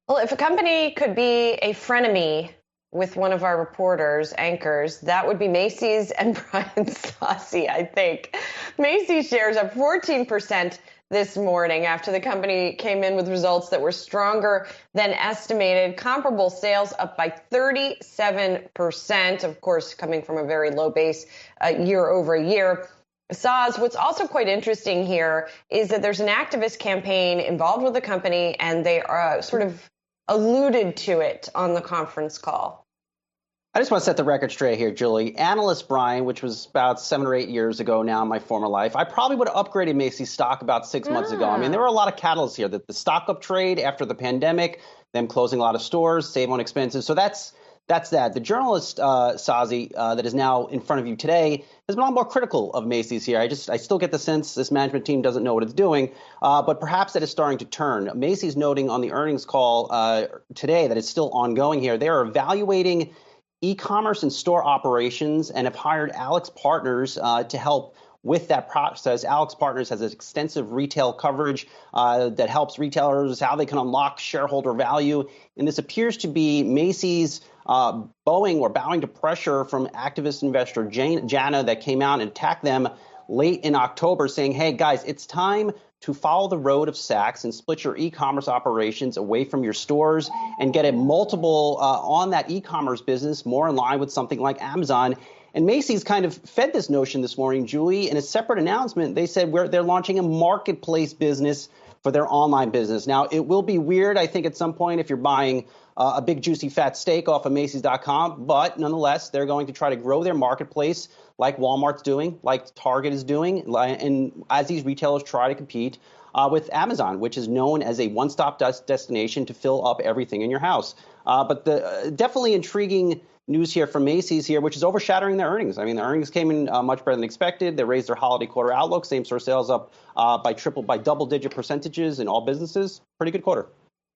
Well, if a company could be a frenemy with one of our reporters, anchors, that would be Macy's and Brian Saucy, I think. Macy's shares up 14% this morning after the company came in with results that were stronger than estimated. Comparable sales up by 37%, of course, coming from a very low base year over year. Saz, what's also quite interesting here is that there's an activist campaign involved with the company, and they are sort of alluded to it on the conference call. I just want to set the record straight here, Julie. Analyst Brian, which was about 7 or 8 years ago now in my former life, I probably would have upgraded Macy's stock about 6 months ago. I mean, there were a lot of catalysts here. The stock up trade after the pandemic, them closing a lot of stores, save on expenses. So that's that. The journalist, Sazi, that is now in front of you today, has been a lot more critical of Macy's here. I still get the sense this management team doesn't know what it's doing, but perhaps that is starting to turn. Macy's noting on the earnings call today that it's still ongoing here. They are evaluating e-commerce and store operations and have hired AlixPartners to help with that process. AlixPartners has extensive retail coverage that helps retailers how they can unlock shareholder value. And this appears to be Macy's bowing to pressure from activist investor Jana that came out and attacked them late in October, saying, hey, guys, it's time to follow the road of Saks and split your e-commerce operations away from your stores and get a multiple on that e-commerce business more in line with something like Amazon. And Macy's kind of fed this notion this morning, Julie. In a separate announcement, they said they're launching a marketplace business for their online business. Now, it will be weird, I think, at some point if you're buying a big, juicy, fat steak off of Macy's.com. But nonetheless, they're going to try to grow their marketplace like Walmart's doing, like Target is doing, and as these retailers try to compete with Amazon, which is known as a one-stop destination to fill up everything in your house. But the definitely intriguing news here from Macy's here, which is overshadowing their earnings. I mean, the earnings came in much better than expected. They raised their holiday quarter outlook. Same-store sales up by double-digit percentages in all businesses. Pretty good quarter.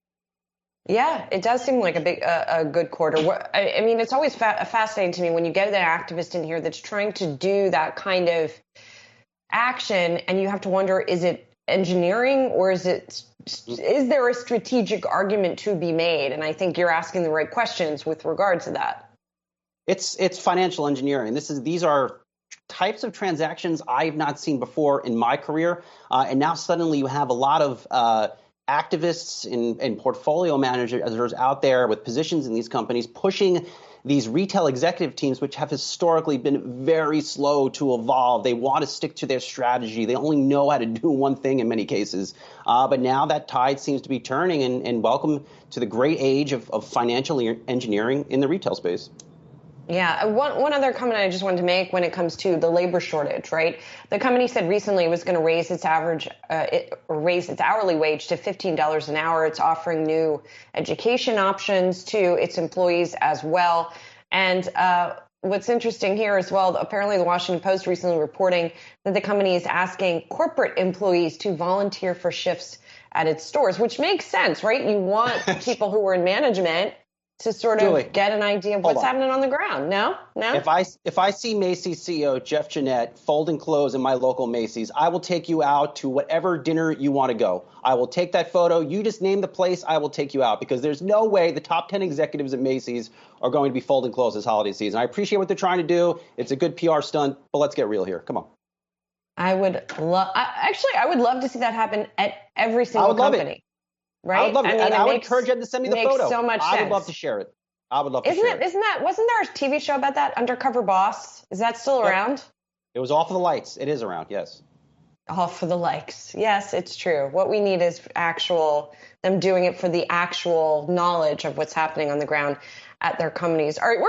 Yeah, it does seem like a good quarter. I mean, it's always fascinating to me when you get an activist in here that's trying to do that kind of action, and you have to wonder, is it engineering or is there a strategic argument to be made? And I think you're asking the right questions with regard to that. It's financial engineering. These are types of transactions I've not seen before in my career, and now suddenly you have a lot of activists and portfolio managers out there with positions in these companies pushing these retail executive teams, which have historically been very slow to evolve. They want to stick to their strategy. They only know how to do one thing in many cases. But now that tide seems to be turning, and welcome to the great age of financial engineering in the retail space. Yeah, one other comment I just wanted to make when it comes to the labor shortage, right? The company said recently it was going to raise its hourly wage to $15 an hour. It's offering new education options to its employees as well. And what's interesting here as well, apparently the Washington Post recently reporting that the company is asking corporate employees to volunteer for shifts at its stores, which makes sense, right? You want people who are in management to sort of Julie, get an idea of what's happening on the ground. No? If I see Macy's CEO Jeff Jeanette folding clothes in my local Macy's, I will take you out to whatever dinner you want to go. I will take that photo. You just name the place. I will take you out, because there's no way the top 10 executives at Macy's are going to be folding clothes this holiday season. I appreciate what they're trying to do. It's a good PR stunt, but let's get real here. Come on. I would love to see that happen at every single company. Right? I would love it. I would encourage them to send me the photo. So much I sense. would love to share it. I would love to share it. Wasn't there a TV show about that, Undercover Boss? Is that still around? It was Off of the Lights. It is around, yes. Off for the likes. Yes, it's true. What we need is them doing it for the actual knowledge of what's happening on the ground at their companies. All right.